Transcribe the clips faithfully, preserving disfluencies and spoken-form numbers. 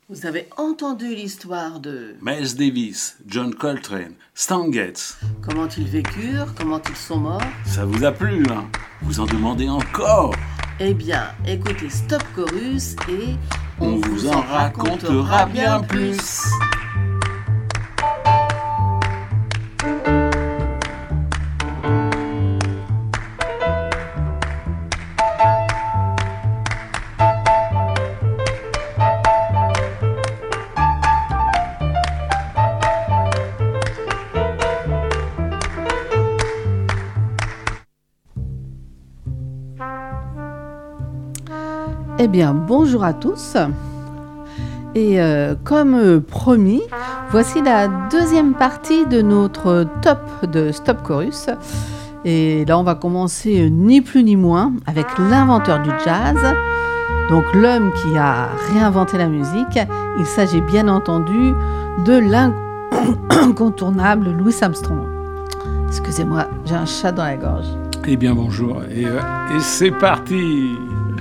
Vous avez entendu l'histoire de Miles Davis, John Coltrane, Stan Getz. Comment ils vécurent, comment ils sont morts. Ça vous a plu, hein? Vous en demandez encore? Eh bien, écoutez Stop Chorus et on, on vous en racontera bien plus. Eh bien, bonjour à tous. Et euh, comme euh, promis, voici la deuxième partie de notre top de Stop Chorus. Et là, on va commencer euh, ni plus ni moins avec l'inventeur du jazz, donc l'homme qui a réinventé la musique. Il s'agit bien entendu de l'incontournable Louis Armstrong. Excusez-moi, j'ai un chat dans la gorge. Eh bien, bonjour. Et, euh, et c'est parti!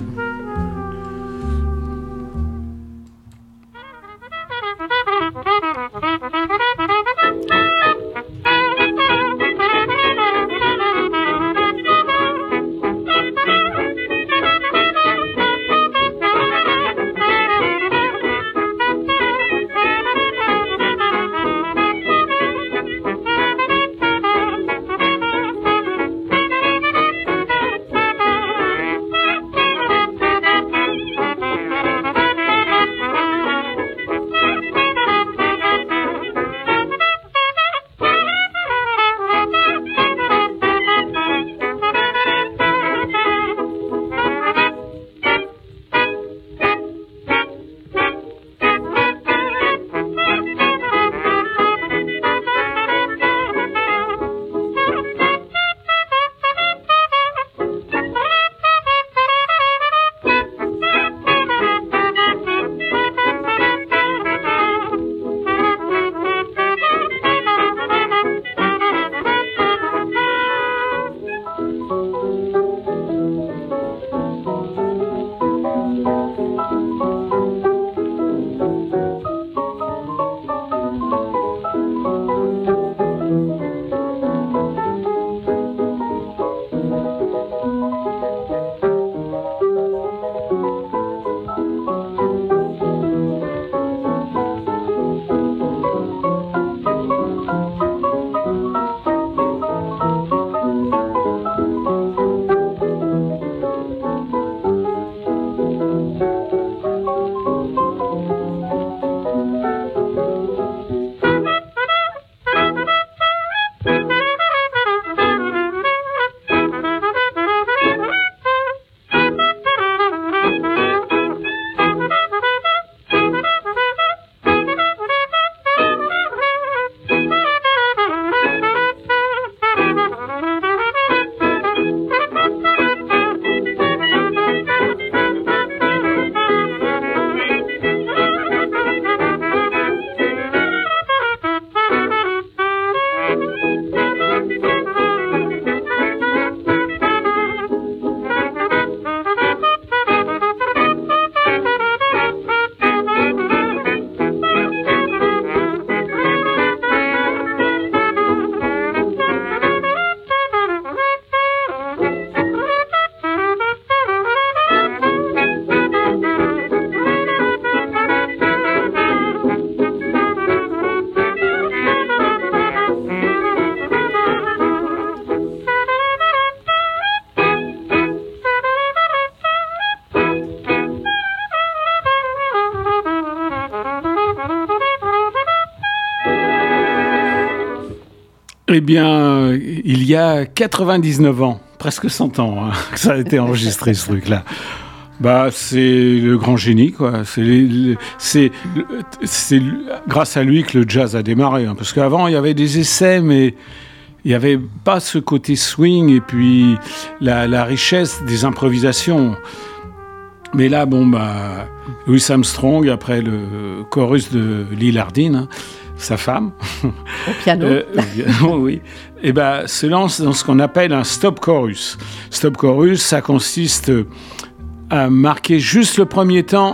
Eh bien, il y a quatre-vingt-dix-neuf ans, presque cent ans, hein, que ça a été enregistré, ce truc-là. Bah, c'est le grand génie, quoi. C'est, les, c'est, c'est grâce à lui que le jazz a démarré. Hein, parce qu'avant, il y avait des essais, mais il n'y avait pas ce côté swing et puis la, la richesse des improvisations. Mais là, bon, bah, Louis Armstrong, après le chorus de Lil Hardin, hein, sa femme, au piano, euh, oui, et ben se lance dans ce qu'on appelle un stop chorus. Stop chorus, ça consiste à marquer juste le premier temps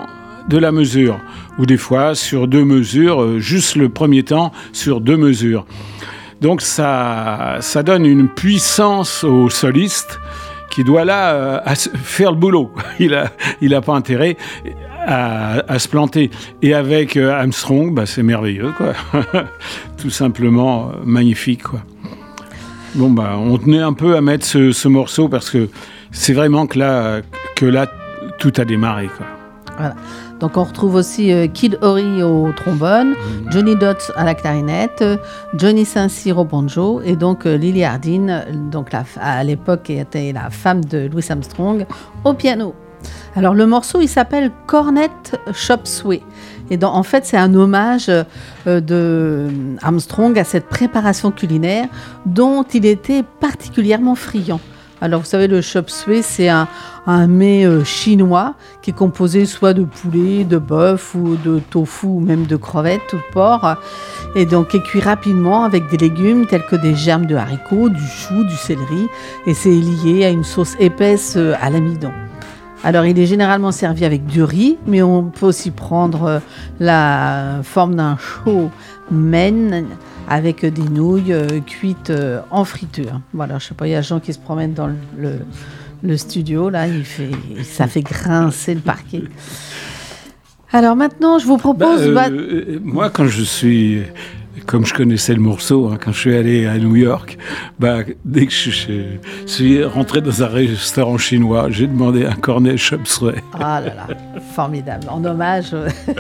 de la mesure, ou des fois sur deux mesures, euh, juste le premier temps sur deux mesures. Donc ça, ça donne une puissance au soliste qui doit là euh, à faire le boulot. Il a, il a pas intérêt à, à se planter. Et avec euh, Armstrong, bah, c'est merveilleux, quoi. Tout simplement euh, magnifique, quoi. Bon, bah, on tenait un peu à mettre ce, ce morceau parce que c'est vraiment que là, que là, tout a démarré, quoi. Voilà. Donc on retrouve aussi euh, Kid Ory au trombone, mmh. Johnny Dodds à la clarinette, euh, Johnny Saint-Cyr au banjo et donc euh, Lily Hardin, donc la, à l'époque était la femme de Louis Armstrong, au piano. Alors le morceau il s'appelle Cornet Chop Suey et dans, en fait c'est un hommage euh, de Armstrong à cette préparation culinaire dont il était particulièrement friand. Alors, vous savez, le chop suey, c'est un, un mets euh, chinois qui est composé soit de poulet, de bœuf ou de tofu ou même de crevettes ou de porc. Et donc, est cuit rapidement avec des légumes tels que des germes de haricots, du chou, du céleri. Et c'est lié à une sauce épaisse euh, à l'amidon. Alors, il est généralement servi avec du riz, mais on peut aussi prendre euh, la forme d'un chow mein avec des nouilles euh, cuites euh, en friture. Voilà, je sais pas, il y a Jean qui se promène dans le, le, le studio, là, il fait, ça fait grincer le parquet. Alors maintenant, je vous propose... Bah, bah... euh, moi, quand je suis... Comme je connaissais le morceau, hein, quand je suis allé à New York, bah, dès que je, je suis rentré dans un restaurant chinois, j'ai demandé un cornet chop suey. Ah là là, formidable, en hommage.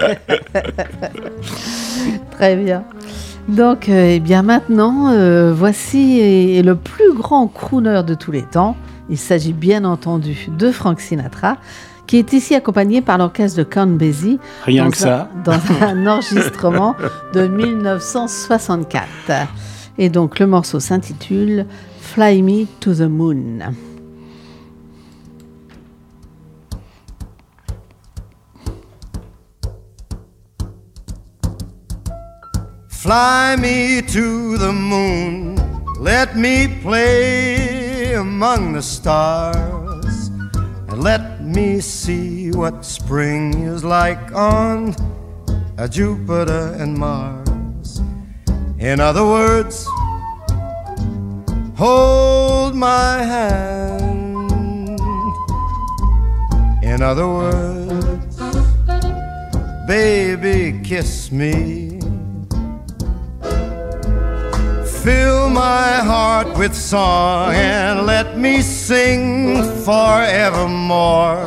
Très bien. Donc, euh, eh bien maintenant, euh, voici et, et le plus grand crooner de tous les temps. Il s'agit bien entendu de Frank Sinatra, qui est ici accompagné par l'orchestre de Count Basie. Rien que un, ça. Dans un enregistrement de dix-neuf cent soixante-quatre. Et donc, le morceau s'intitule « Fly Me to the Moon ». Fly me to the moon, let me play among the stars, and let me see what spring is like on a Jupiter and Mars. In other words, hold my hand. In other words, baby, kiss me. Fill my heart with song and let me sing forevermore.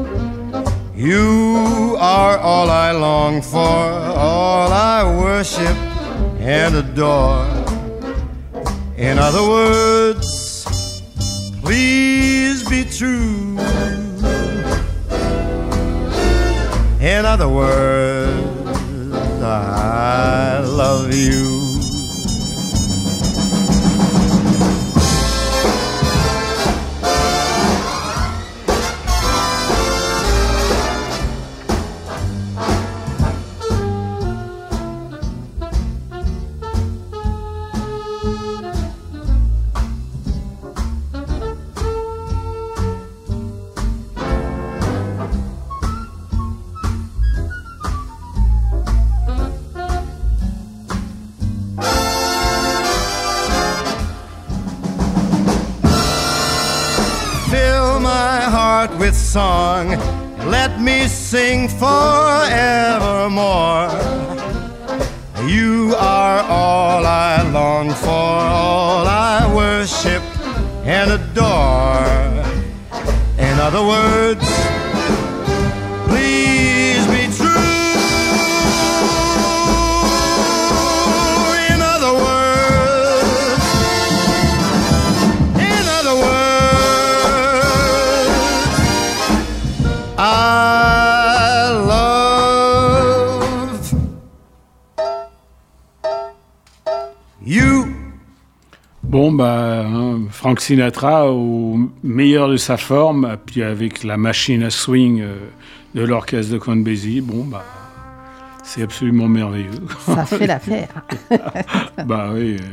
You are all I long for, all I worship and adore. In other words, please be true. In other words, I love you. With song, let me sing forevermore. You are all I long for, all I worship and adore. In other words, please be true. In other words, in other words, I love you. Bon, bah, hein, Frank Sinatra au meilleur de sa forme, puis avec la machine à swing euh, de l'orchestre de Count Basie, bon, bah, c'est absolument merveilleux. Ça fait l'affaire. Bah oui.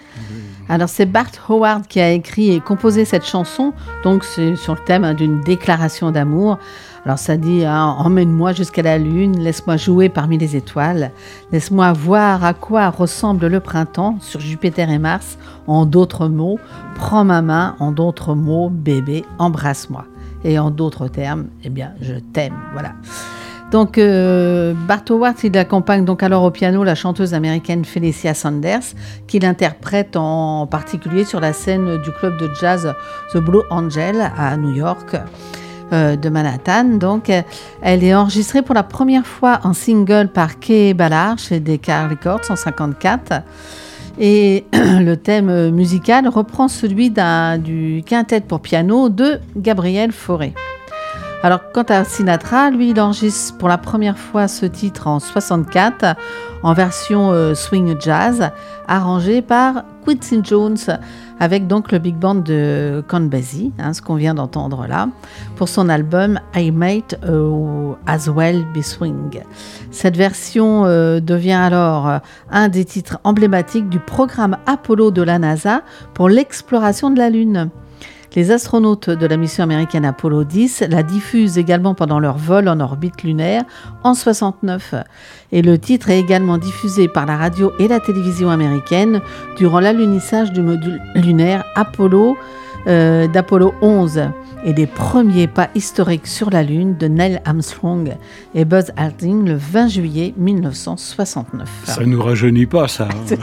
Alors c'est Bart Howard qui a écrit et composé cette chanson, donc c'est sur le thème hein, d'une déclaration d'amour. Alors ça dit hein, « Emmène-moi jusqu'à la lune, laisse-moi jouer parmi les étoiles, laisse-moi voir à quoi ressemble le printemps sur Jupiter et Mars, en d'autres mots, prends ma main, en d'autres mots, bébé, embrasse-moi. Et en d'autres termes, eh bien, je t'aime. » Voilà. Donc euh, Bart Howard, il accompagne donc alors au piano la chanteuse américaine Felicia Sanders, qui l'interprète en particulier sur la scène du club de jazz The Blue Angel à New York. Euh, de Manhattan. Donc, euh, elle est enregistrée pour la première fois en single par Kay Ballard chez Decca Records en cinquante-quatre. Et le thème musical reprend celui d'un, du quintet pour piano de Gabriel Fauré. Alors, quant à Sinatra, lui, il enregistre pour la première fois ce titre en soixante-quatre en version euh, swing jazz, arrangé par Quincy Jones, avec donc le big band de Count Basie, hein, ce qu'on vient d'entendre là, pour son album I Might uh, As Well Be Swing. Cette version euh, devient alors euh, un des titres emblématiques du programme Apollo de la NASA pour l'exploration de la Lune. Les astronautes de la mission américaine Apollo dix la diffusent également pendant leur vol en orbite lunaire en soixante-neuf. Et le titre est également diffusé par la radio et la télévision américaine durant l'alunissage du module lunaire Apollo, euh, d'Apollo onze et les premiers pas historiques sur la Lune de Neil Armstrong et Buzz Aldrin le vingt juillet mille neuf cent soixante-neuf. Ça ne nous rajeunit pas, ça.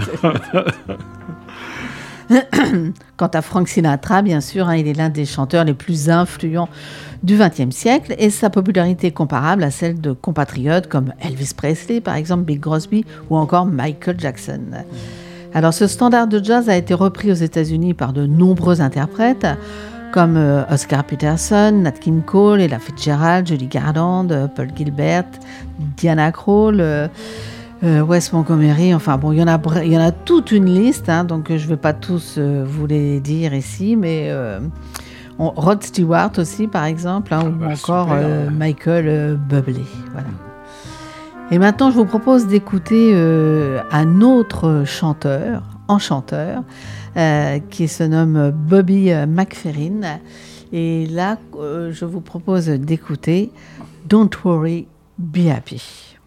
Quant à Frank Sinatra, bien sûr, hein, il est l'un des chanteurs les plus influents du vingtième siècle et sa popularité est comparable à celle de compatriotes comme Elvis Presley, par exemple, Bing Crosby ou encore Michael Jackson. Alors, ce standard de jazz a été repris aux États-Unis par de nombreux interprètes comme euh, Oscar Peterson, Nat King Cole, Ella Fitzgerald, Judy Garland, euh, Paul Gilbert, Diana Krall, euh, Euh, Wes Montgomery, enfin bon, il y en a, il y en a toute une liste, hein, donc je ne vais pas tous euh, vous les dire ici, mais euh, on, Rod Stewart aussi, par exemple, hein, ah ou bah, encore super, euh, ouais. Michael euh, Bublé. Voilà. Et maintenant, je vous propose d'écouter euh, un autre chanteur, enchanteur, euh, qui se nomme Bobby McFerrin. Et là, euh, je vous propose d'écouter Don't Worry, Be Happy.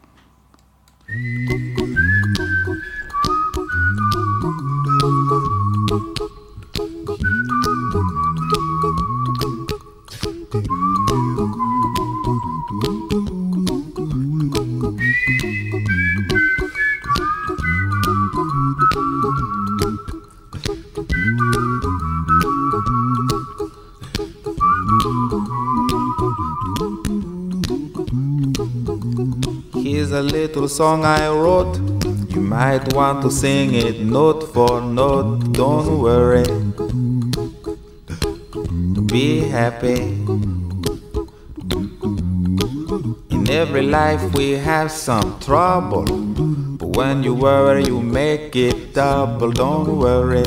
Here's a little song I wrote. You might want to sing it note for note. Don't worry, be happy. In every life we have some trouble, but when you worry you make it double. Don't worry,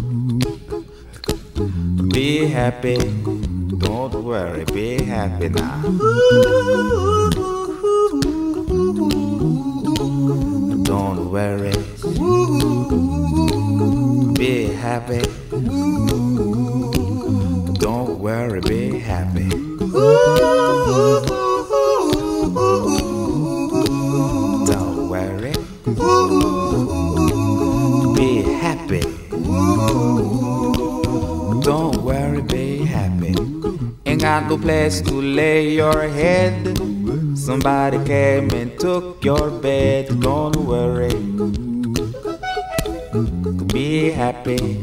be happy. Don't worry, be happy now. Don't worry, be happy. Don't worry, be happy. Don't worry, be happy. Don't worry, be happy. Ain't got no place to lay your head. Somebody came and took your bed. Don't worry, be happy.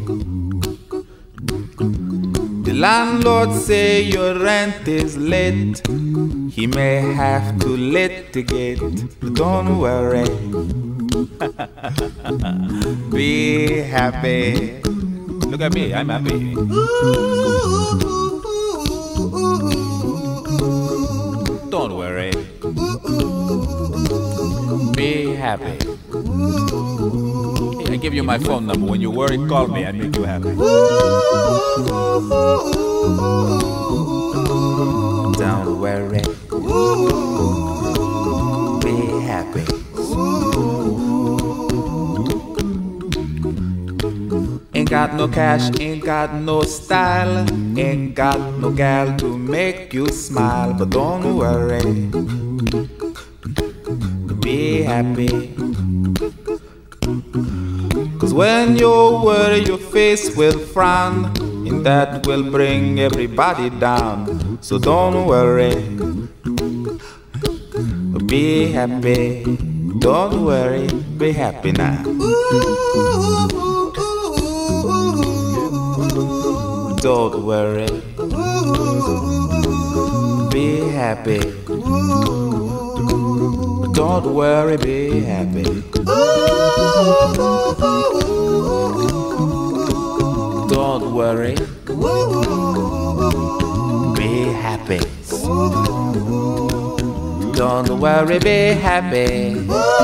The landlord say your rent is late. He may have to litigate. Don't worry, be happy. Look at me, I'm happy. Don't worry, be happy. I give you my phone number. When you worry, call me. I make you happy. Don't worry, be happy. got no cash, ain't got no style, ain't got no gal to make you smile. But don't worry, be happy. Cause when you worry, your face will frown, and that will bring everybody down. So don't worry, be happy. Don't worry, be happy now. Don't worry, be happy. Don't worry, be happy. Don't worry, be happy. Don't worry, be happy.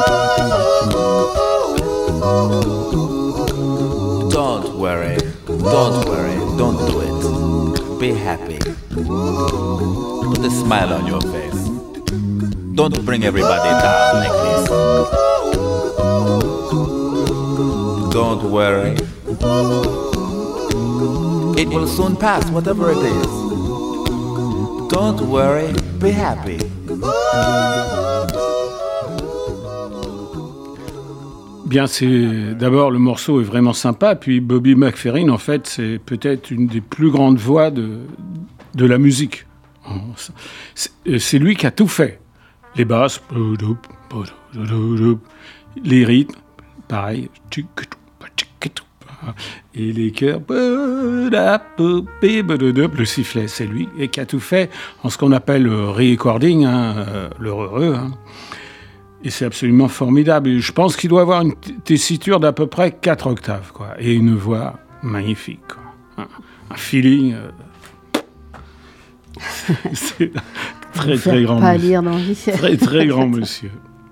Don't worry, don't worry, don't do it. Be happy. Put a smile on your face. Don't bring everybody down like this. Don't worry. It will soon pass, whatever it is. Don't worry, be happy. Bien, c'est d'abord le morceau est vraiment sympa, puis Bobby McFerrin, en fait, c'est peut-être une des plus grandes voix de de la musique. C'est, c'est lui qui a tout fait. Les basses, les rythmes, pareil, et les chœurs, le sifflet, c'est lui et qui a tout fait en ce qu'on appelle le recording, hein, le heureux. Hein. Et c'est absolument formidable. Et je pense qu'il doit avoir une tessiture d'à peu près quatre octaves, quoi, et une voix magnifique, quoi. Un, un feeling. Euh... c'est très très grand. Pas lire dans vie. Très très grand monsieur.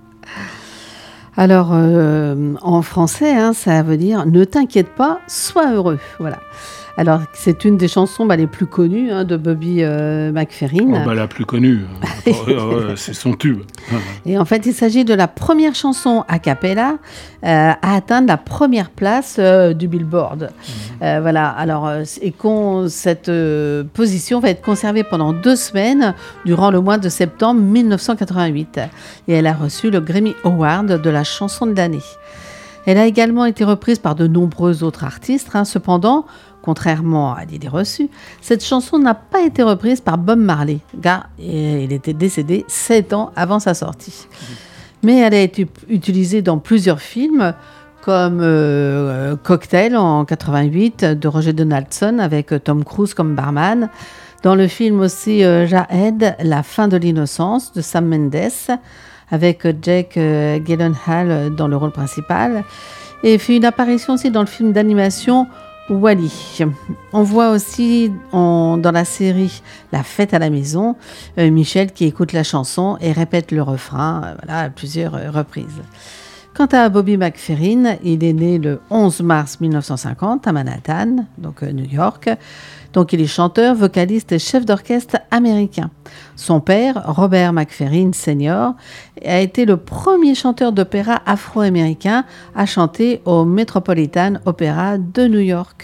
Alors, euh, en français, hein, ça veut dire « Ne t'inquiète pas, sois heureux ». Voilà. Alors, c'est une des chansons bah, les plus connues hein, de Bobby euh, McFerrin. Oh, bah, la plus connue, c'est son tube. Et en fait, il s'agit de la première chanson a cappella euh, à atteindre la première place euh, du Billboard. Mmh. Euh, voilà. Alors, euh, et qu'on, cette euh, position va être conservée pendant deux semaines durant le mois de septembre mille neuf cent quatre-vingt-huit. Et elle a reçu le Grammy Award de la chanson de l'année. Elle a également été reprise par de nombreux autres artistes. Hein. Cependant, contrairement à l'idée reçue, cette chanson n'a pas été reprise par Bob Marley, car il était décédé sept ans avant sa sortie. Mais elle a été utilisée dans plusieurs films, comme euh, Cocktail en quatre-vingt-huit de Roger Donaldson avec Tom Cruise comme barman. Dans le film aussi euh, Jahed, La fin de l'innocence de Sam Mendes, avec Jake euh, Gyllenhaal dans le rôle principal. Et fait une apparition aussi dans le film d'animation Wall-E. On voit aussi en, dans la série La fête à la maison, euh, Michel qui écoute la chanson et répète le refrain euh, voilà, à plusieurs euh, reprises. Quant à Bobby McFerrin, il est né le onze mars mille neuf cent cinquante à Manhattan, donc euh, New York. Donc il est chanteur, vocaliste et chef d'orchestre américain. Son père, Robert McFerrin Senior, a été le premier chanteur d'opéra afro-américain à chanter au Metropolitan Opera de New York.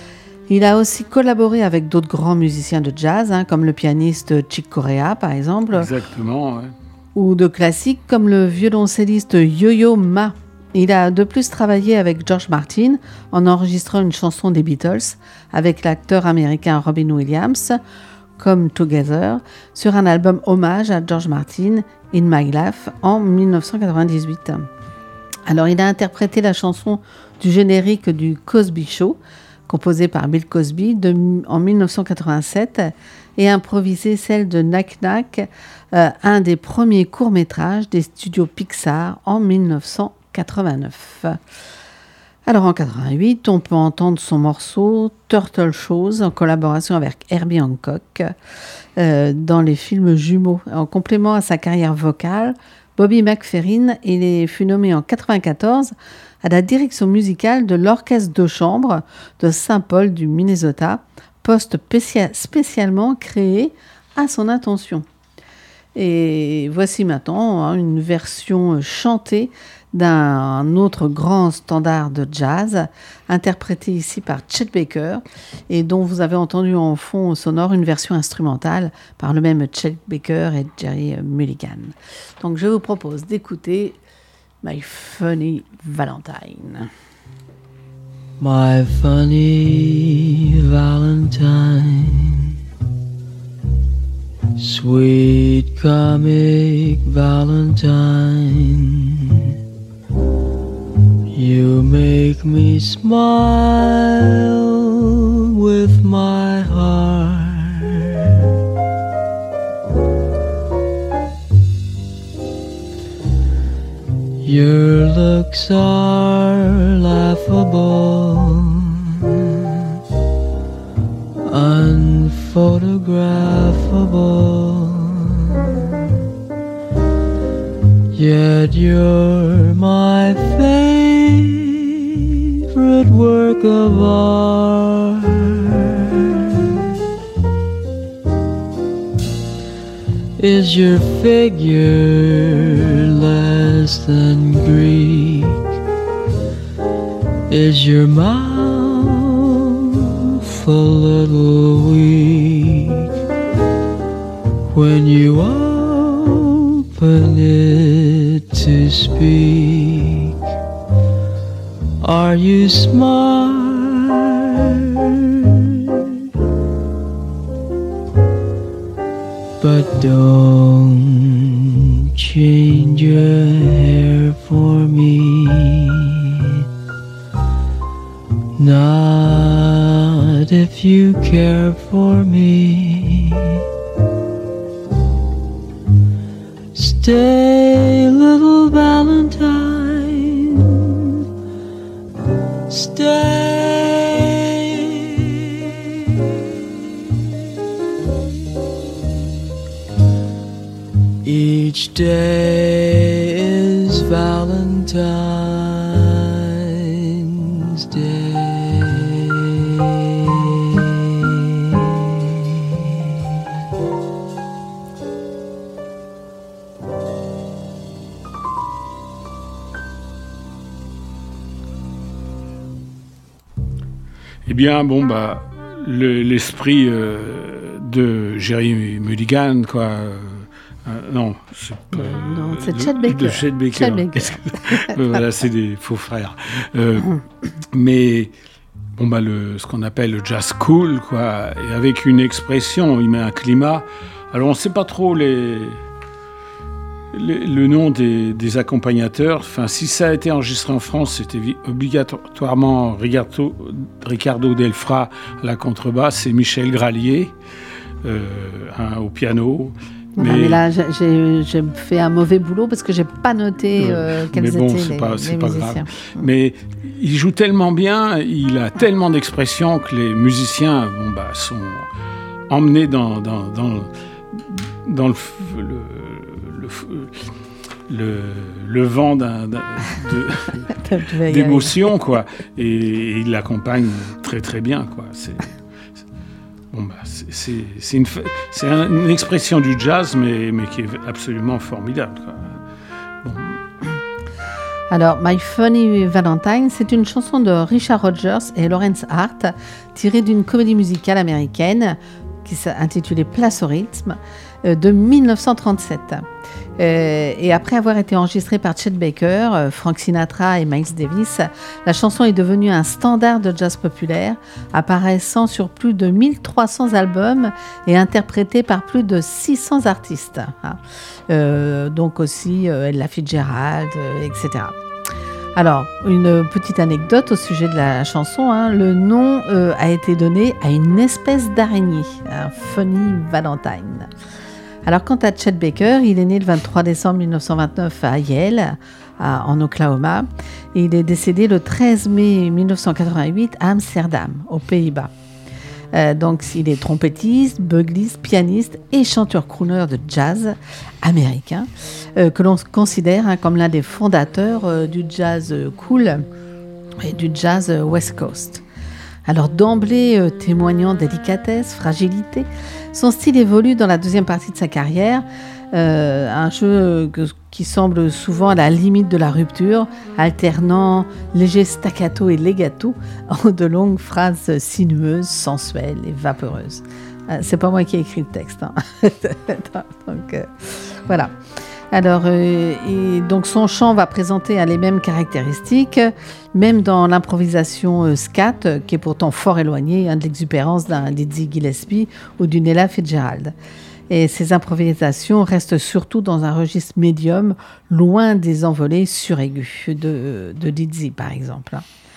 Il a aussi collaboré avec d'autres grands musiciens de jazz, hein, comme le pianiste Chick Corea par exemple. Exactement, ouais. Ou de classiques comme le violoncelliste Yo-Yo Ma. Il a de plus travaillé avec George Martin en enregistrant une chanson des Beatles avec l'acteur américain Robin Williams, Come Together, sur un album hommage à George Martin, In My Life, en dix-neuf cent quatre-vingt-dix-huit. Alors, il a interprété la chanson du générique du Cosby Show, composée par Bill Cosby de, en dix-neuf cent quatre-vingt-sept, et improvisé celle de Knack Knack, euh, un des premiers courts-métrages des studios Pixar en dix-neuf cent quatre-vingt-neuf. Alors en quatre-vingt-huit, on peut entendre son morceau Turtle Shows en collaboration avec Herbie Hancock euh, dans les films Jumeaux. En complément à sa carrière vocale, Bobby McFerrin il est, fut nommé en quatre-vingt-quatorze à la direction musicale de l'Orchestre de chambre de Saint-Paul du Minnesota, poste spécial, spécialement créé à son intention. Et voici maintenant hein, une version chantée d'un autre grand standard de jazz, interprété ici par Chet Baker, et dont vous avez entendu en fond sonore une version instrumentale par le même Chet Baker et Jerry Mulligan. Donc je vous propose d'écouter My Funny Valentine. My funny Valentine, sweet comic Valentine, you make me smile with my heart. Your looks are laughable, unphotographable, yet you're my favorite work of art. Is your figure less than Greek? Is your mouth a little weak when you open it to speak? Are you smart? But don't change your hair for me, not if you care for me. Stay, little Valentine, stay. Each day is Valentine's Day. Eh bien, bon, bah, le, l'esprit euh, de Jerry Mulligan, quoi. Euh, Euh, non, c'est pas, non, c'est de, Chet Baker. De Chet Baker. Chet Baker. euh, voilà, c'est des faux frères. Euh, mais bon bah le, ce qu'on appelle le jazz cool, quoi, et avec une expression, il met un climat. Alors on ne sait pas trop les, les le nom des, des accompagnateurs. Enfin, si ça a été enregistré en France, c'était obligatoirement Ricardo, Ricardo Delfra à la contrebasse et Michel Gralier euh, hein, au piano. Mais, mais là, j'ai, j'ai fait un mauvais boulot parce que j'ai pas noté euh, quels bon, étaient c'est les, pas, les c'est pas musiciens. Grave. Mais il joue tellement bien, il a tellement d'expression que les musiciens, bon bah, sont emmenés dans dans dans, dans le, le, le, le, le vent d'un, d'un, de, d'émotion, quoi. Et, et il l'accompagne très très bien, quoi. C'est Bon bah, c'est, c'est, c'est, une, c'est une expression du jazz, mais, mais qui est absolument formidable, quoi. Bon. Alors, My Funny Valentine, c'est une chanson de Richard Rodgers et Lawrence Hart, tirée d'une comédie musicale américaine qui s'intitulait Place au rythme, de dix-neuf cent trente-sept. Euh, et après avoir été enregistrée par Chet Baker, euh, Frank Sinatra et Miles Davis, la chanson est devenue un standard de jazz populaire, apparaissant sur plus de mille trois cents albums et interprétée par plus de six cents artistes. Hein. Euh, donc aussi euh, Ella Fitzgerald, euh, et cetera. Alors, une petite anecdote au sujet de la chanson, hein, le nom euh, a été donné à une espèce d'araignée, un Funny Valentine. Alors, quant à Chet Baker, il est né le vingt-trois décembre mille neuf cent vingt-neuf à Yale, à, en Oklahoma, et il est décédé le treize mai mille neuf cent quatre-vingt-huit à Amsterdam, aux Pays-Bas. Euh, donc, il est trompettiste, bugliste, pianiste et chanteur-crooner de jazz américain, euh, que l'on considère hein, comme l'un des fondateurs euh, du jazz cool et du jazz West Coast. Alors, d'emblée euh, témoignant délicatesse, fragilité, son style évolue dans la deuxième partie de sa carrière Euh, un jeu que- qui semble souvent à la limite de la rupture, alternant léger staccato et legato en de longues phrases sinueuses, sensuelles et vaporeuses. Euh, c'est pas moi qui ai écrit le texte. Hein. donc, euh, voilà. Alors, euh, et donc son chant va présenter hein, les mêmes caractéristiques, même dans l'improvisation euh, scat, euh, qui est pourtant fort éloignée hein, de l'exubérance d'un Dizzy Gillespie ou d'une Ella Fitzgerald. Et ces improvisations restent surtout dans un registre médium, loin des envolées suraigus de, de Dizzy, par exemple.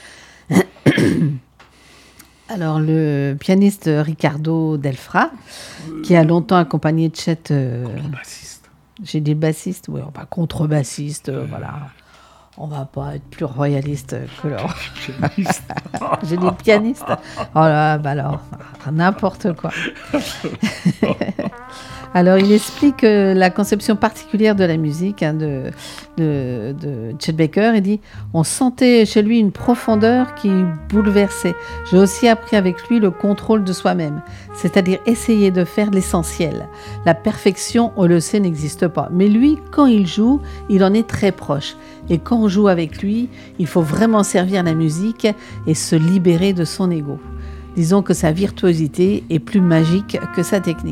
Alors, le pianiste Ricardo Delfra, qui a longtemps accompagné Chet... Euh, Contrebassiste. J'ai dit bassiste, oui, enfin contrebassiste, euh, voilà. On va pas être plus royaliste que leur... Pianiste. J'ai dit pianiste. Oh là, bah alors, n'importe quoi. Alors, il explique euh, la conception particulière de la musique hein, de, de, de Chet Baker. Il dit « On sentait chez lui une profondeur qui bouleversait. J'ai aussi appris avec lui le contrôle de soi-même, c'est-à-dire essayer de faire l'essentiel. La perfection, on le sait, n'existe pas. Mais lui, quand il joue, il en est très proche. Et quand on joue avec lui, il faut vraiment servir la musique et se libérer de son ego. Disons que sa virtuosité est plus magique que sa technique. »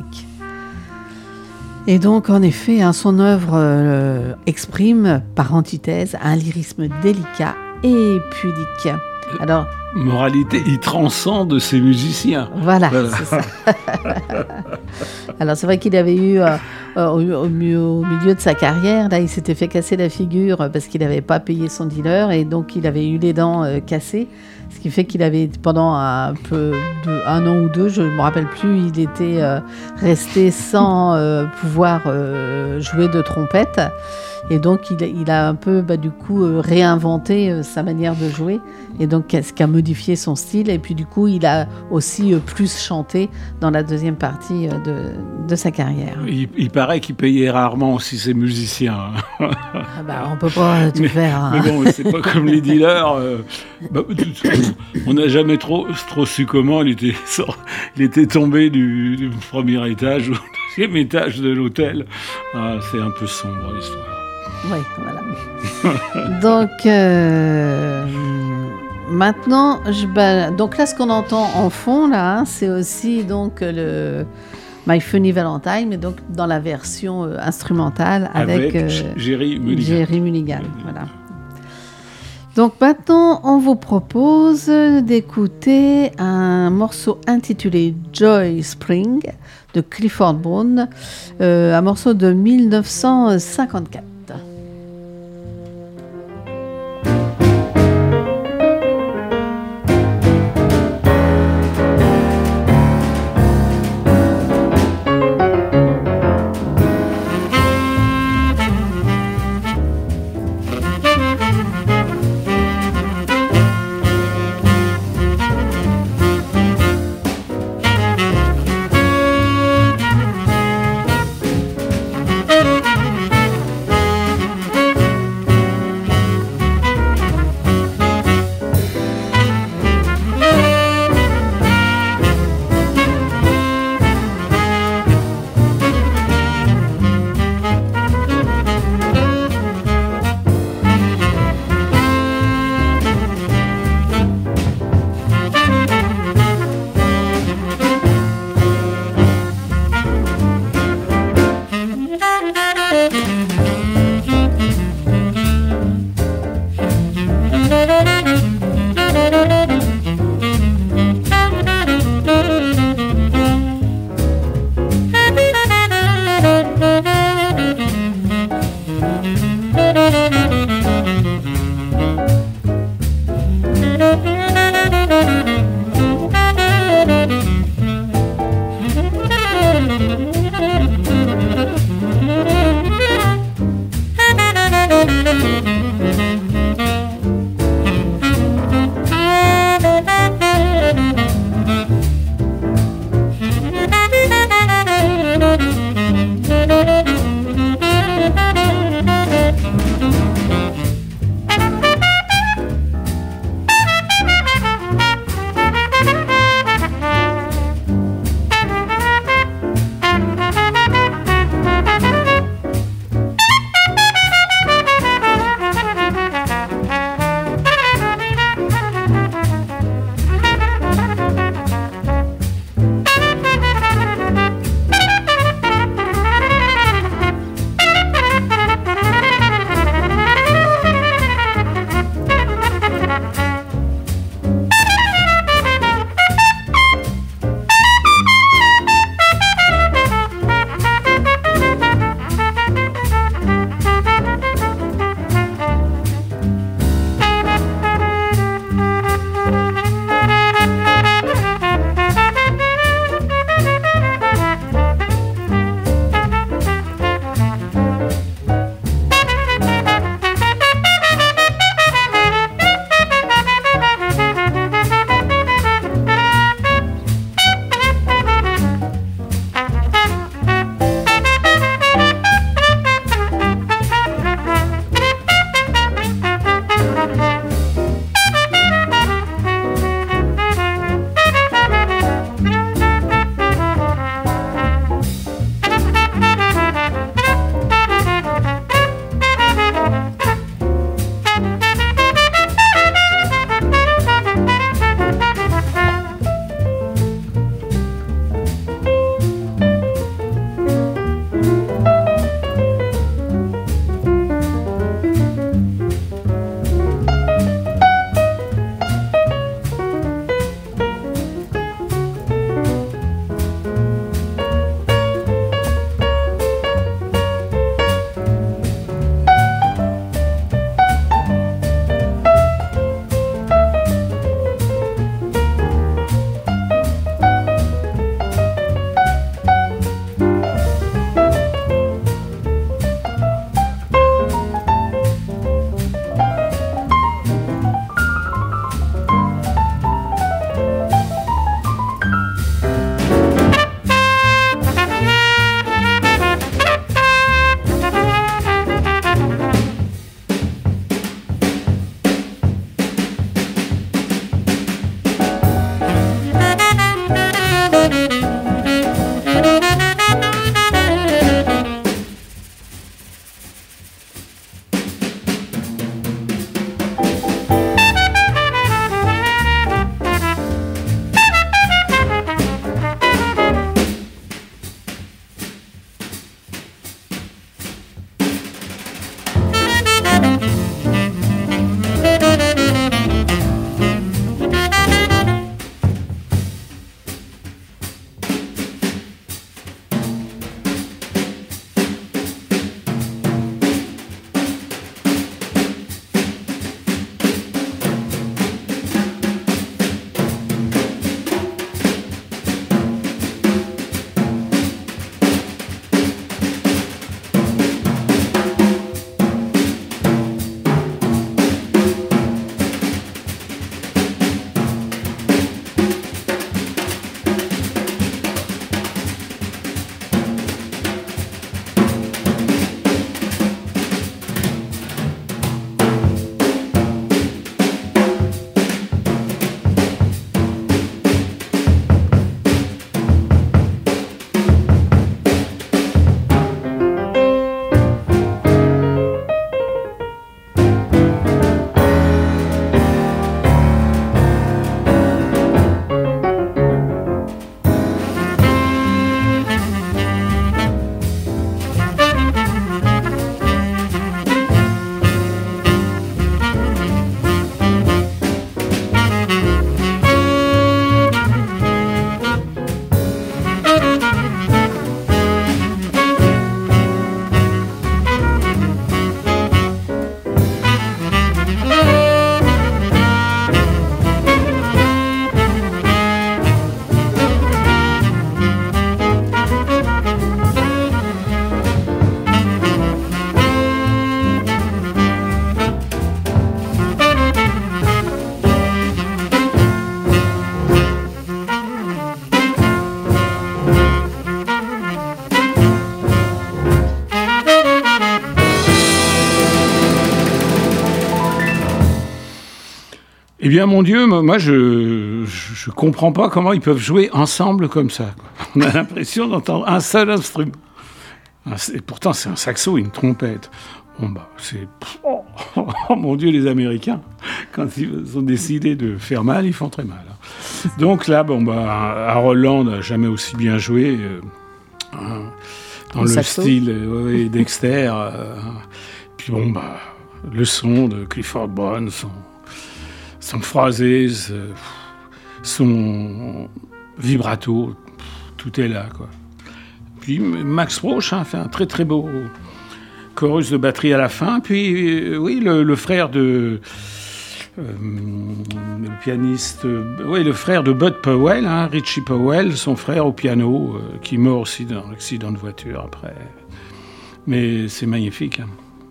Et donc, en effet, hein, son œuvre euh, exprime, par antithèse, un lyrisme délicat et pudique. Alors, Moralité, il transcende ses musiciens. voilà, Voilà. c'est ça. Alors, c'est vrai qu'il avait eu, euh, euh, au, au mi- au milieu de sa carrière, là, il s'était fait casser la figure parce qu'il n'avait pas payé son dealer et donc il avait eu les dents euh, cassées. Ce qui fait qu'il avait, pendant un peu de, un an ou deux, je ne me rappelle plus, il était euh, resté sans euh, pouvoir euh, jouer de trompette. Et donc, il, il a un peu, bah, du coup, euh, réinventé euh, sa manière de jouer. Et donc, ce qui a modifié son style. Et puis, du coup, il a aussi euh, plus chanté dans la deuxième partie euh, de, de sa carrière. Il, il paraît qu'il payait rarement aussi ses musiciens. Ah bah, on ne peut pas tout mais, faire. Hein. mais bon, c'est pas comme les dealers. Euh, bah, on n'a jamais trop, trop su comment il était, sort- il était tombé du, du premier étage au deuxième étage de l'hôtel. Ah, c'est un peu sombre l'histoire. Oui, voilà. Donc, euh, maintenant, je, bah, donc là, ce qu'on entend en fond, là, hein, c'est aussi donc le My Funny Valentine, mais donc dans la version euh, instrumentale avec, Avec euh, Jerry Mulligan. Jerry Mulligan. Voilà. Donc maintenant, on vous propose d'écouter un morceau intitulé Joy Spring de Clifford Brown, euh, un morceau de mille neuf cent cinquante-quatre. Eh bien, mon Dieu, moi, je je comprends pas comment ils peuvent jouer ensemble comme ça, quoi. On a l'impression d'entendre un seul instrument. Et pourtant, c'est un saxo, une trompette. Bon, bah, c'est... Oh, oh, mon Dieu, les Américains, quand ils ont décidé de faire mal, ils font très mal. Donc là, bon, bah, Harold Land n'a jamais aussi bien joué euh, hein, dans le, le style euh, ouais, Dexter. Euh, puis bon, bah, le son de Clifford Brown, son... son phrasé, son vibrato, tout est là, quoi. Puis Max Roach hein, fait un très très beau chorus de batterie à la fin. Puis euh, oui, le, le frère de euh, le pianiste, euh, oui, le frère de Bud Powell, hein, Richie Powell, son frère au piano, euh, qui meurt aussi dans l'accident de voiture après. Mais c'est magnifique. Hein.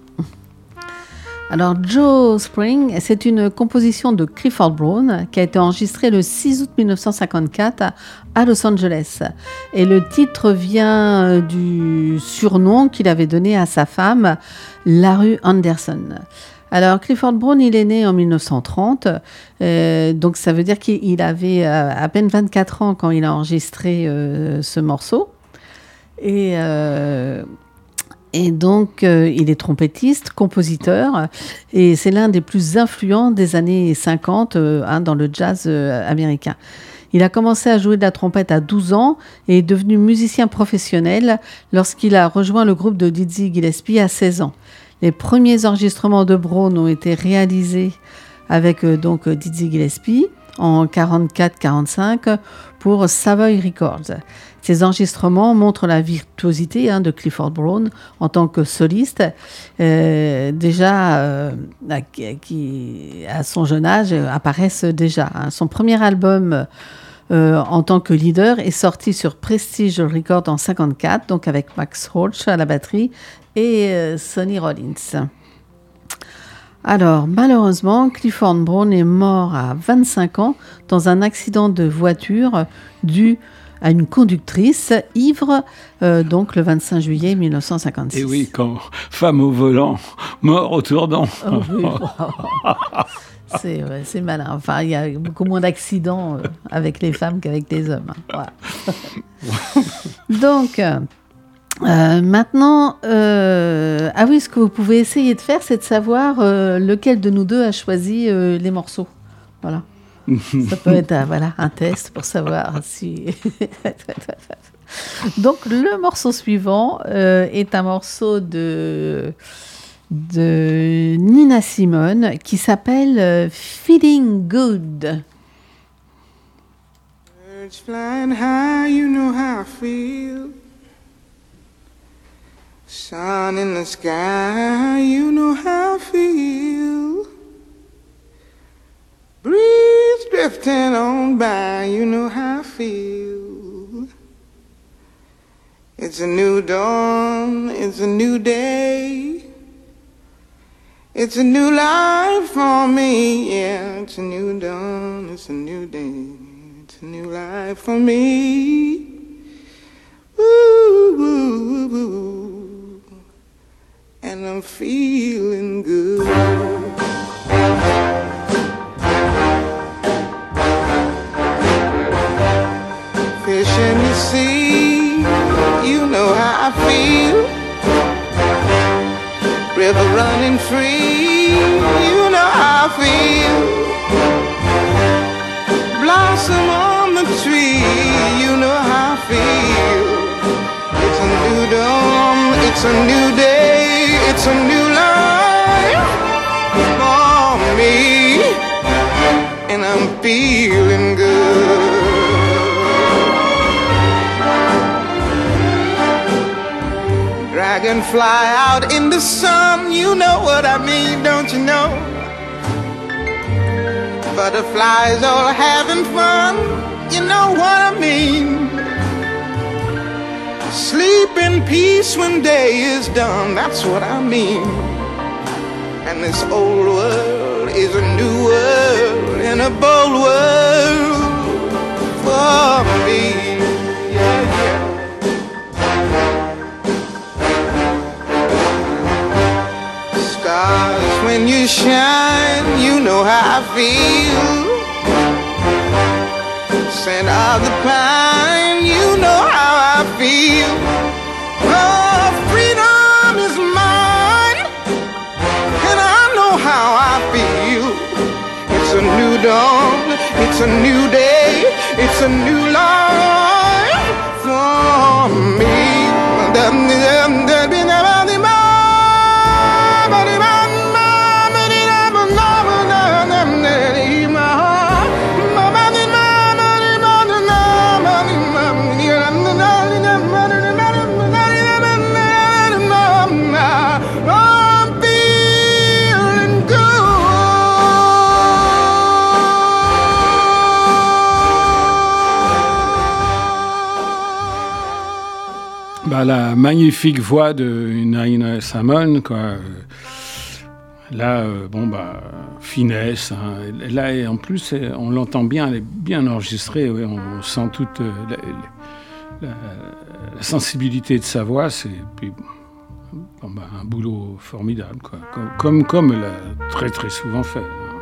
Alors, Joe Spring, c'est une composition de Clifford Brown qui a été enregistrée le six août mille neuf cent cinquante-quatre à, à Los Angeles. Et le titre vient du surnom qu'il avait donné à sa femme, Larue Anderson. Alors, Clifford Brown, il est né en mille neuf cent trente, euh, donc ça veut dire qu'il avait euh, à peine vingt-quatre ans quand il a enregistré euh, ce morceau. Et... Euh, Et donc, euh, il est trompettiste, compositeur, et c'est l'un des plus influents des années cinquante euh, hein, dans le jazz euh, américain. Il a commencé à jouer de la trompette à douze ans et est devenu musicien professionnel lorsqu'il a rejoint le groupe de Dizzy Gillespie à seize ans. Les premiers enregistrements de Brown ont été réalisés avec euh, donc Dizzy Gillespie en quarante-quatre quarante-cinq pour Savoy Records. Ces enregistrements montrent la virtuosité hein, de Clifford Brown en tant que soliste. Euh, déjà, euh, qui, à son jeune âge, apparaissent déjà. Hein. Son premier album euh, en tant que leader est sorti sur Prestige Records en cinquante-quatre, donc avec Max Roach à la batterie et euh, Sonny Rollins. Alors, malheureusement, Clifford Brown est mort à vingt-cinq ans dans un accident de voiture dû à une conductrice ivre, euh, donc le vingt-cinq juillet mille neuf cent cinquante-six. Et oui, quand femme au volant, mort au tournant. Oh, oui, c'est, ouais, c'est malin. Enfin, il y a beaucoup moins d'accidents euh, avec les femmes qu'avec les hommes. Hein. Voilà. Donc... Euh, maintenant, euh, ah oui, ce que vous pouvez essayer de faire, c'est de savoir euh, lequel de nous deux a choisi euh, les morceaux. Voilà. Ça peut être euh, voilà, un test pour savoir si... Donc, le morceau suivant euh, est un morceau de, de Nina Simone qui s'appelle euh, Feeling Good. Birds flying high, you know how I feel. Sun in the sky, you know how I feel. Breeze drifting on by, you know how I feel. It's a new dawn, it's a new day. It's a new life for me, yeah. It's a new dawn, it's a new day. It's a new life for me. Woo, woo, woo, woo. And I'm feeling good. Fish in the sea, you know how I feel. River running free, you know how I feel. Blossom on the tree, you know how I feel. It's a new dawn, it's a new day. It's a new life for me, and I'm feeling good. Dragonfly out in the sun, you know what I mean, don't you know? Butterflies all having fun, you know what I mean? Sleep in peace when day is done, that's what I mean. And this old world is a new world and a bold world for me. Yeah, yeah. Stars, when you shine, you know how I feel. Scent of the pine, you know how I feel. Oh, freedom is mine, and I know how I feel. It's a new dawn, it's a new day, it's a new life for me. Bah, la magnifique voix de Nina Simone, quoi. Là, euh, bon, bah, finesse. Hein. Là, et en plus, on l'entend bien, elle est bien enregistrée. Ouais, on sent toute euh, la, la, la sensibilité de sa voix. C'est puis, bon, bah, un boulot formidable, quoi. Comme, comme, comme elle a très, très souvent fait.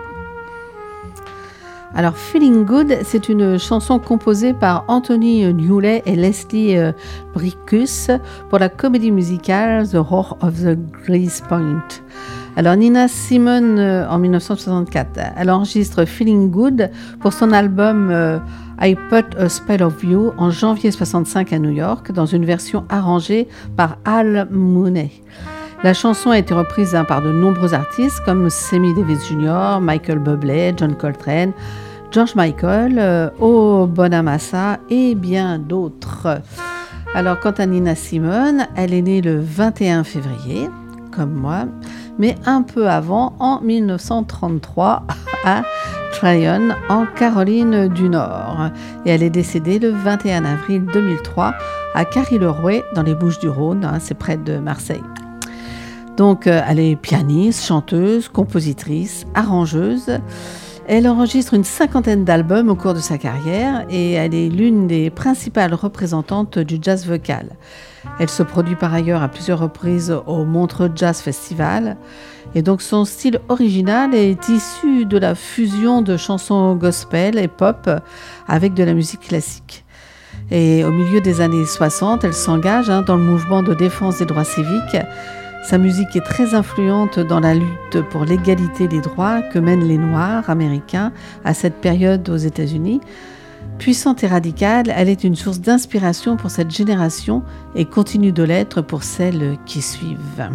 Alors, Feeling Good, c'est une chanson composée par Anthony Newley et Leslie euh, Bricusse pour la comédie musicale The Roar of the Grease Point. Alors, Nina Simone, euh, en dix-neuf cent soixante-quatre, elle enregistre Feeling Good pour son album euh, I Put a Spell of You en janvier soixante-cinq à New York, dans une version arrangée par Al Mooney. La chanson a été reprise hein, par de nombreux artistes comme Sammy Davis junior, Michael Bublé, John Coltrane, George Michael, euh, O Bonamassa et bien d'autres. Alors, quant à Nina Simone, elle est née le vingt et un février, comme moi, mais un peu avant, en dix-neuf cent trente-trois, à Tryon, en Caroline du Nord. Et elle est décédée le vingt et un avril deux mille trois à Carry-le-Rouet, dans les Bouches-du-Rhône, hein, c'est près de Marseille. Donc, euh, elle est pianiste, chanteuse, compositrice, arrangeuse. Elle enregistre une cinquantaine d'albums au cours de sa carrière et elle est l'une des principales représentantes du jazz vocal. Elle se produit par ailleurs à plusieurs reprises au Montreux Jazz Festival. Et donc son style original est issu de la fusion de chansons gospel et pop avec de la musique classique. Et au milieu des années soixante, elle s'engage hein, dans le mouvement de défense des droits civiques. Sa musique est très influente dans la lutte pour l'égalité des droits que mènent les Noirs américains à cette période aux États-Unis. Puissante et radicale, elle est une source d'inspiration pour cette génération et continue de l'être pour celles qui suivent.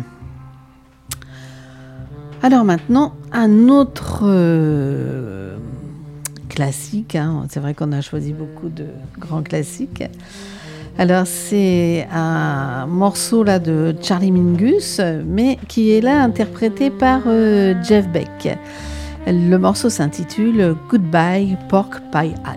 Alors maintenant, un autre euh, classique, hein. C'est vrai qu'on a choisi beaucoup de grands classiques. Alors c'est un morceau là de Charlie Mingus, mais qui est là interprété par euh, Jeff Beck. Le morceau s'intitule Goodbye Pork Pie Hat.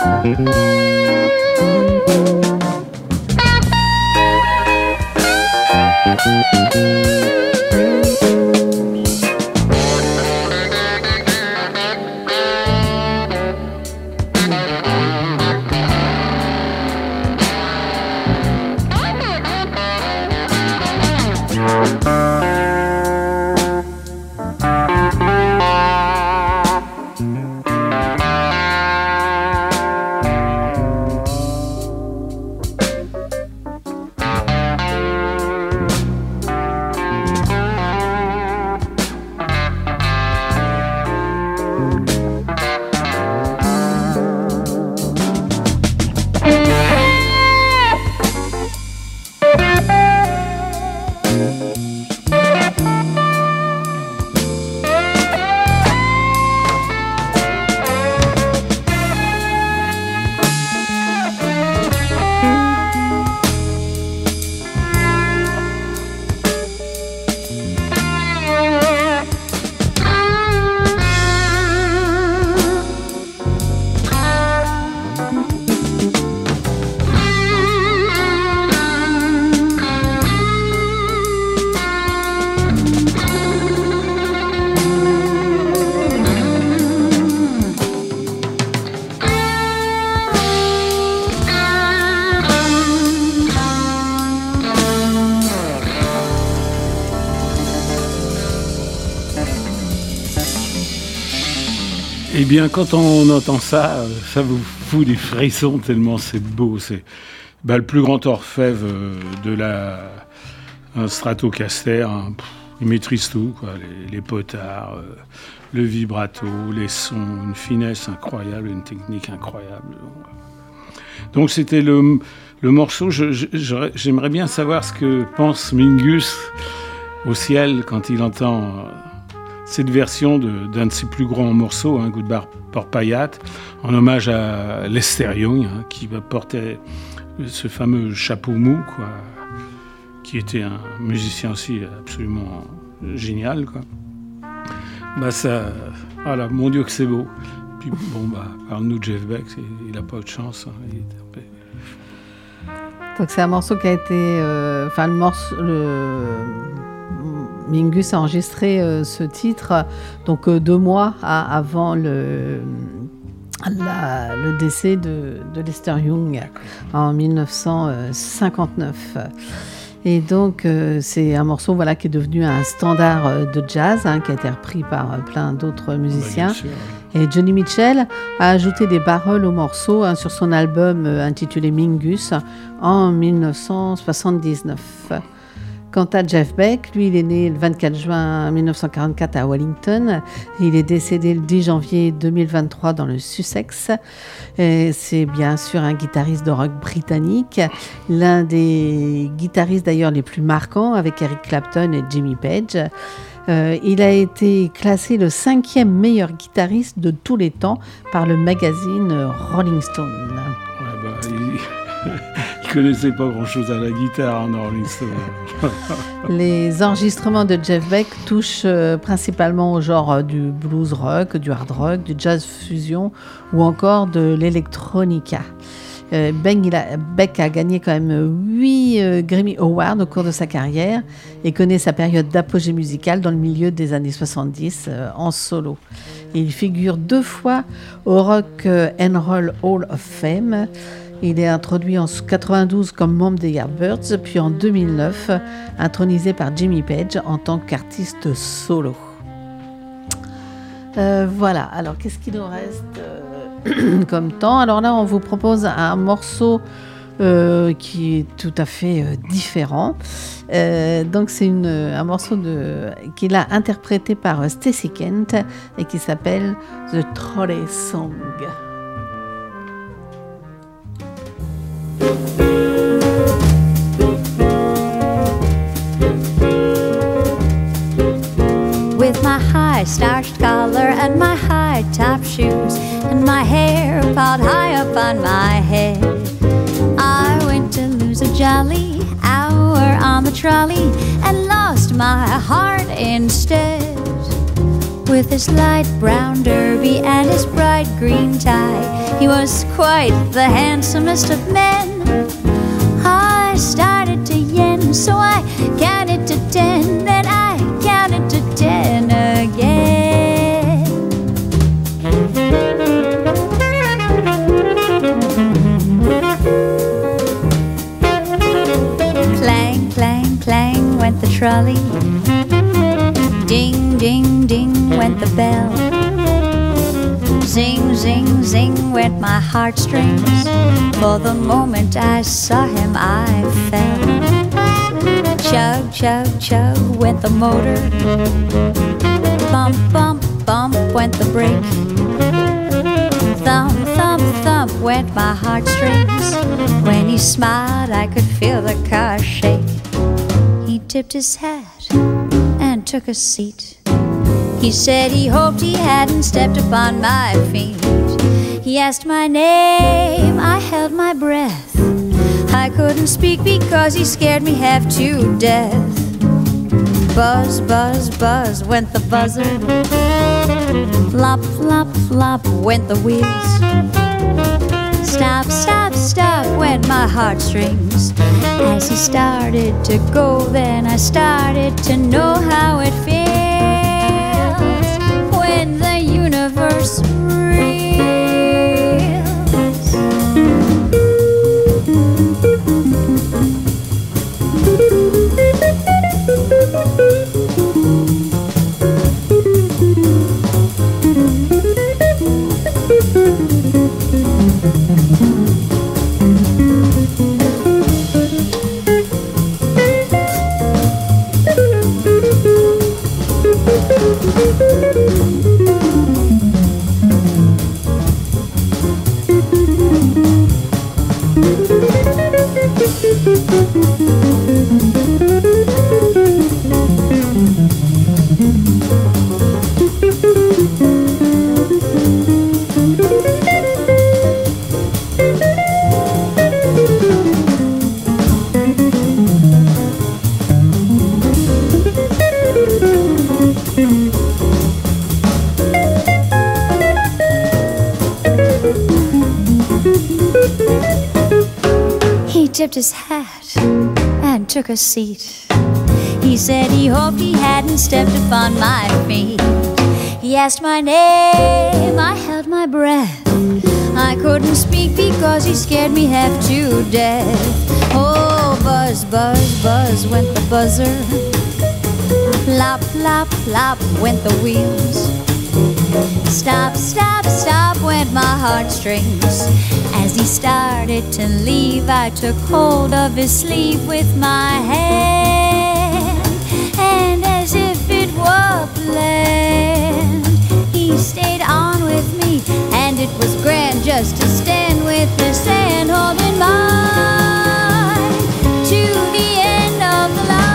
Eh bien, quand on entend ça, ça vous fout des frissons tellement c'est beau. C'est bah, le plus grand orfèvre de la un Stratocaster. Hein. Pff, il maîtrise tout, quoi. Les, les potards, euh, le vibrato, les sons, une finesse incroyable, une technique incroyable. Donc c'était le, le morceau. Je, je, j'aimerais bien savoir ce que pense Mingus au ciel quand il entend euh, cette version de, d'un de ses plus grands morceaux, hein, Goodbye Port Payat, en hommage à Lester Young, hein, qui portait ce fameux chapeau mou, quoi, qui était un musicien aussi absolument génial, quoi. Bah ça, voilà, mon Dieu que c'est beau. Puis bon, bah, parle-nous de Jeff Beck, il n'a pas eu de chance. Hein, il était un peu... Donc c'est un morceau qui a été, euh, enfin le morceau, le Mingus a enregistré euh, ce titre donc euh, deux mois à, avant le la, le décès de, de Lester Young en dix-neuf cent cinquante-neuf. Et donc, euh, c'est un morceau voilà, qui est devenu un standard euh, de jazz, hein, qui a été repris par euh, plein d'autres musiciens. Bah, et Johnny Mitchell a ajouté des paroles au morceau hein, sur son album euh, intitulé Mingus en dix-neuf cent soixante-dix-neuf. Quant à Jeff Beck, lui, il est né le vingt-quatre juin dix-neuf cent quarante-quatre à Wellington. Il est décédé le dix janvier deux mille vingt-trois dans le Sussex. Et c'est bien sûr un guitariste de rock britannique, l'un des guitaristes d'ailleurs les plus marquants avec Eric Clapton et Jimmy Page. Euh, il a été classé le cinquième meilleur guitariste de tous les temps par le magazine Rolling Stone. Ouais, bah, il... Il connaissait pas grand-chose à la guitare en Rolling Stone. Les enregistrements de Jeff Beck touchent euh, principalement au genre euh, du blues rock, du hard rock, du jazz fusion ou encore de l'electronica. Euh, ben, il a, Beck a gagné quand même huit euh, Grammy Awards au cours de sa carrière et connaît sa période d'apogée musicale dans le milieu des années soixante-dix euh, en solo. Il figure deux fois au Rock and Roll Hall of Fame. Il est introduit en quatre-vingt-douze comme membre des Yardbirds, puis en deux mille neuf, intronisé par Jimmy Page en tant qu'artiste solo. Euh, voilà, alors qu'est-ce qu'il nous reste euh, comme temps ? Alors là, on vous propose un morceau euh, qui est tout à fait euh, différent. Euh, donc c'est une, un morceau de, qu'il a interprété par Stacey Kent et qui s'appelle The Trolley Song. With my high starched collar and my high top shoes and my hair piled high up on my head, I went to lose a jolly hour on the trolley and lost my heart instead. with his light brown derby and his bright green tie. He was quite the handsomest of men. I started to yen, so I counted to ten, then I counted to ten again. Clang, clang, clang went the trolley. Ding, ding, ding went the bell. Zing, zing, zing went my heartstrings. For the moment I saw him I fell. Chug, chug, chug went the motor. Bump, bump, bump went the brake. Thump, thump, thump went my heartstrings. When he smiled I could feel the car shake. He tipped his hat and took a seat. He said he hoped he hadn't stepped upon my feet. He asked my name, I held my breath. I couldn't speak because he scared me half to death. Buzz, buzz, buzz went the buzzer. Flop, flop, flop went the wheels. Stop, stop, stop went my heartstrings. As he started to go, then I started to know how it feels when the universe reels. Tipped his hat and took a seat. He said he hoped he hadn't stepped upon my feet. He asked my name, I held my breath. I couldn't speak because he scared me half to death. Oh, buzz, buzz, buzz went the buzzer. Plop, plop, plop went the wheels. Stop, stop, stop went my heartstrings. As he started to leave, I took hold of his sleeve with my hand, and as if it were planned, he stayed on with me, and it was grand just to stand with his hand holding mine to the end of the line.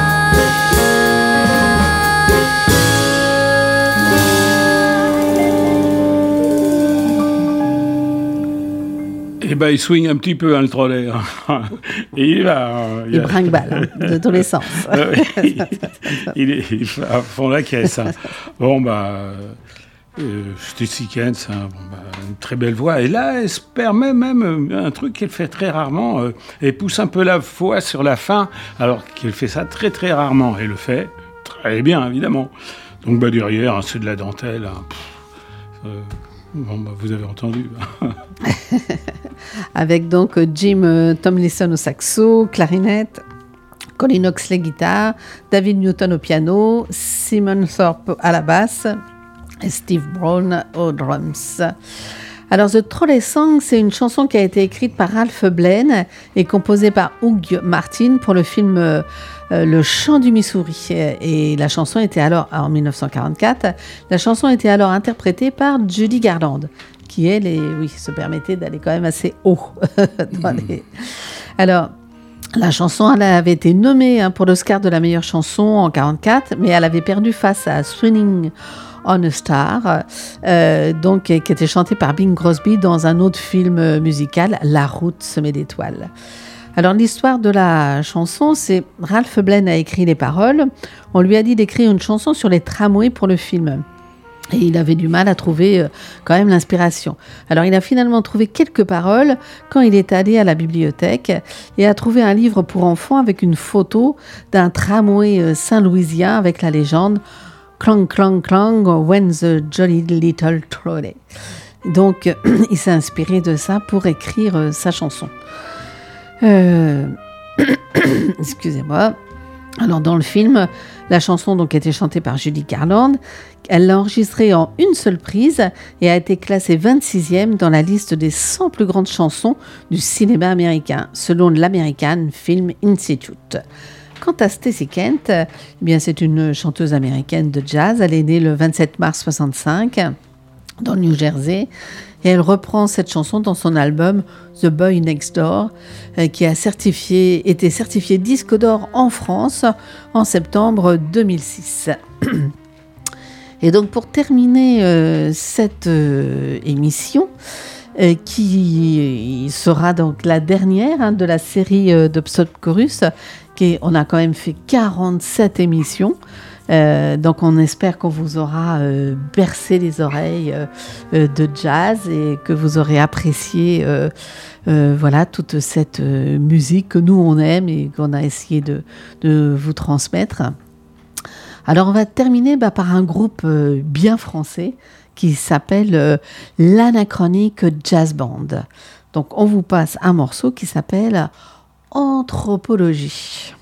Eh ben, il swing un petit peu, hein, le trolley. Et il va... Il, il brinque-balle, hein, de tous les sens. il, il est il est à fond la caisse. Hein. Bon, bah... Euh, Stacey Kent, hein, bon, bah, une très belle voix. Et là, elle se permet même un truc qu'elle fait très rarement. Euh, elle pousse un peu la voix sur la fin, alors qu'elle fait ça très très rarement. Elle le fait très bien, évidemment. Donc, bah, derrière, hein, c'est de la dentelle. Hein. Pff, euh, bon, bah, vous avez entendu. Avec donc Jim Tomlinson au saxo, clarinette, Colin Oxley guitare, David Newton au piano, Simon Thorpe à la basse et Steve Brown aux drums. Alors, The Trolley Song, c'est une chanson qui a été écrite par Ralph Blaine et composée par Hugh Martin pour le film euh, Le Chant du Missouri. Et la chanson était alors, en dix-neuf cent quarante-quatre, la chanson était alors interprétée par Judy Garland, qui, elle, est, oui, se permettait d'aller quand même assez haut. dans les... Alors, la chanson, elle avait été nommée hein, pour l'Oscar de la meilleure chanson en quarante-quatre, mais elle avait perdu face à Swinging on a Star, euh, donc, qui était chantée par Bing Crosby dans un autre film musical, La route semée d'étoiles. Alors, l'histoire de la chanson, c'est Ralph Blaine a écrit les paroles. On lui a dit d'écrire une chanson sur les tramways pour le film. Et il avait du mal à trouver euh, quand même l'inspiration. Alors il a finalement trouvé quelques paroles quand il est allé à la bibliothèque et a trouvé un livre pour enfants avec une photo d'un tramway euh, saint-louisien avec la légende « Clang, clang, clang, when the jolly little trolley ». Donc euh, il s'est inspiré de ça pour écrire euh, sa chanson. Euh... Excusez-moi. Alors dans le film, la chanson donc a été chantée par Judy Garland. Elle l'a enregistrée en une seule prise et a été classée vingt-sixième dans la liste des cent plus grandes chansons du cinéma américain, selon l'American Film Institute. Quant à Stacey Kent, eh bien c'est une chanteuse américaine de jazz. Elle est née le vingt-sept mars soixante-cinq dans le New Jersey. Et elle reprend cette chanson dans son album The Boy Next Door, euh, qui a certifié, été certifié disque d'or en France en septembre deux mille six. Et donc pour terminer euh, cette euh, émission, euh, qui sera donc la dernière hein, de la série euh, de Stop Chorus, qui est, on a quand même fait quarante-sept émissions. Euh, donc on espère qu'on vous aura euh, bercé les oreilles euh, euh, de jazz et que vous aurez apprécié euh, euh, voilà, toute cette euh, musique que nous on aime et qu'on a essayé de, de vous transmettre. Alors on va terminer bah, par un groupe euh, bien français qui s'appelle euh, l'Anachronique Jazz Band. Donc on vous passe un morceau qui s'appelle Anthropologie.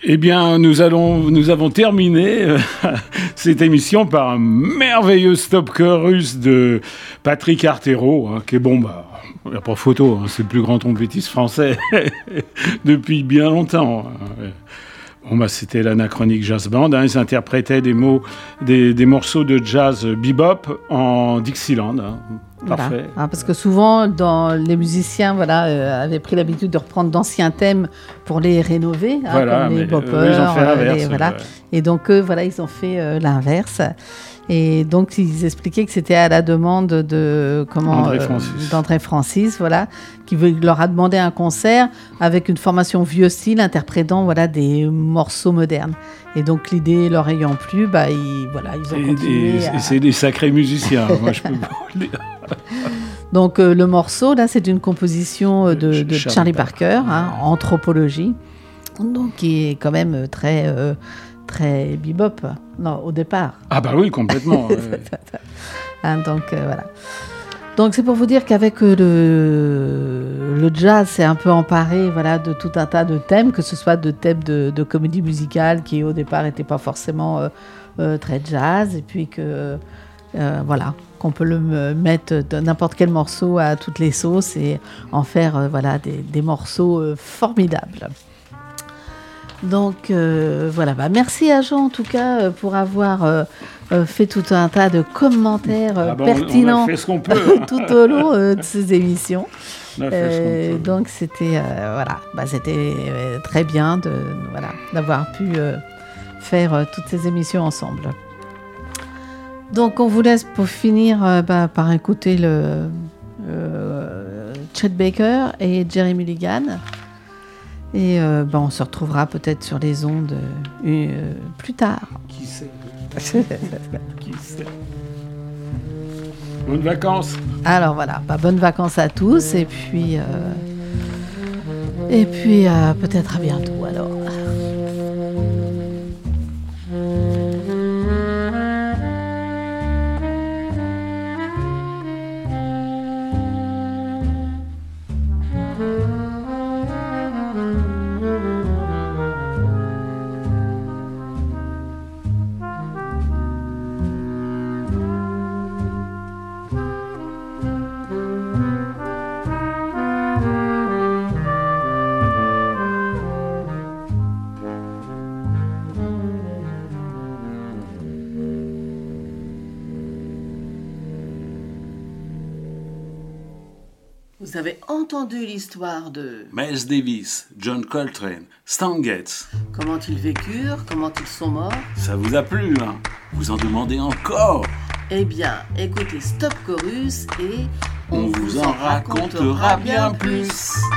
Eh bien, nous, allons, nous avons terminé euh, cette émission par un merveilleux stop chorus de Patrick Artero, hein, qui est bon, bah, il n'y a pas photo, hein, c'est le plus grand trompettiste français depuis bien longtemps. Hein. Bon, bah, c'était l'Anachronique Jazz Band, hein, ils interprétaient des, mots, des, des morceaux de jazz bebop en Dixieland. Hein. Parfait. Voilà. Ah, parce que souvent, dans, les musiciens voilà, euh, avaient pris l'habitude de reprendre d'anciens thèmes pour les rénover, hein, voilà, comme les boppers. Euh, ils ont fait l'inverse. Les, voilà. Ouais. Et donc, eux, voilà, ils ont fait euh, l'inverse. Et donc, ils expliquaient que c'était à la demande de comment André Francis, euh, d'André Francis, voilà, qui leur a demandé un concert avec une formation vieux style, interprétant voilà des morceaux modernes. Et donc, l'idée leur ayant plu, bah, ils, voilà, ils ont et, continué. Et, à... et c'est des sacrés musiciens, moi, je peux pas vous le dire. Donc, euh, le morceau, là, c'est une composition de, de Charlie, Charlie Parker, hein, Anthropologie, donc qui est quand même très... Euh, très bebop, non, au départ. Ah bah oui, complètement. Ouais. hein, donc, euh, voilà. Donc, c'est pour vous dire qu'avec euh, le, le jazz, c'est un peu emparé voilà, de tout un tas de thèmes, que ce soit de thèmes de, de comédie musicale qui, au départ, n'étaient pas forcément euh, euh, très jazz, et puis que, euh, voilà, qu'on peut le mettre de n'importe quel morceau à toutes les sauces et en faire euh, voilà, des, des morceaux euh, formidables. Donc euh, voilà, bah, merci à Jean en tout cas pour avoir euh, euh, fait tout un tas de commentaires euh, ah bon, pertinents on a fait ce qu'on peut, hein. tout au long euh, de ces émissions. On a fait euh, ce qu'on peut. Donc c'était euh, voilà, bah, c'était euh, très bien de voilà d'avoir pu euh, faire euh, toutes ces émissions ensemble. Donc on vous laisse pour finir euh, bah, par écouter le euh, Chet Baker et Jerry Mulligan. Et euh, ben, on se retrouvera peut-être sur les ondes euh, plus tard. Qui sait Qui sait Bonnes vacances. Alors voilà, bah, bonnes vacances à tous et puis, euh, et puis euh, peut-être à bientôt alors. Vous avez entendu l'histoire de... Miles Davis, John Coltrane, Stan Getz. Comment ils vécurent, comment ils sont morts. Ça vous a plu, hein? Vous en demandez encore? Eh bien, écoutez Stop Chorus et... On, on vous en racontera bien plus.